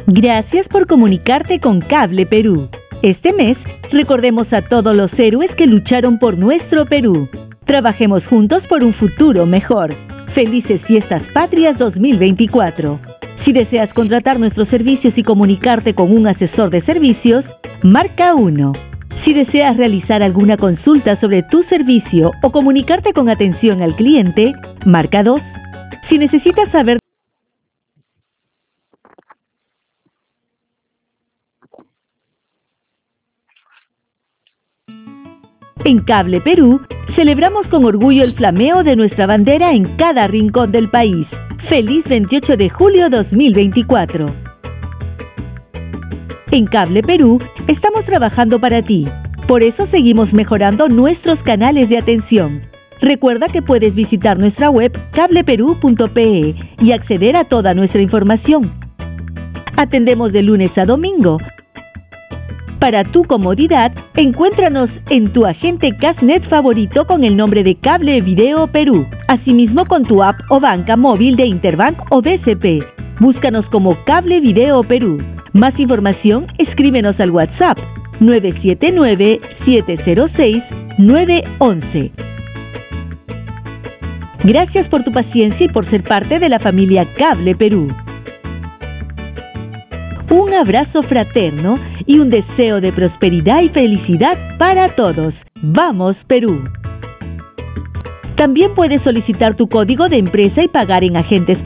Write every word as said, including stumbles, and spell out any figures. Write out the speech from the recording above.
Gracias por comunicarte con Cable Perú. Este mes, recordemos a todos los héroes que lucharon por nuestro Perú. Trabajemos juntos por un futuro mejor. Felices Fiestas Patrias dos mil veinticuatro. Si deseas contratar nuestros servicios y comunicarte con un asesor de servicios, marca uno. Si deseas realizar alguna consulta sobre tu servicio o comunicarte con atención al cliente, marca dos. Si necesitas saber En Cable Perú, celebramos con orgullo el flameo de nuestra bandera en cada rincón del país. ¡Feliz veintiocho de julio dos mil veinticuatro! En Cable Perú, estamos trabajando para ti. Por eso seguimos mejorando nuestros canales de atención. Recuerda que puedes visitar nuestra web cable perú punto pe y acceder a toda nuestra información. Atendemos de lunes a domingo. Para tu comodidad, encuéntranos en tu agente Casnet favorito con el nombre de Cable Video Perú. Asimismo con tu app o banca móvil de Interbank o B C P. Búscanos como Cable Video Perú. Más información, escríbenos al WhatsApp nueve siete nueve, siete cero seis, nueve uno uno. Gracias por tu paciencia y por ser parte de la familia Cable Perú. Un abrazo fraterno y un deseo de prosperidad y felicidad para todos. ¡Vamos, Perú! También puedes solicitar tu código de empresa y pagar en agentes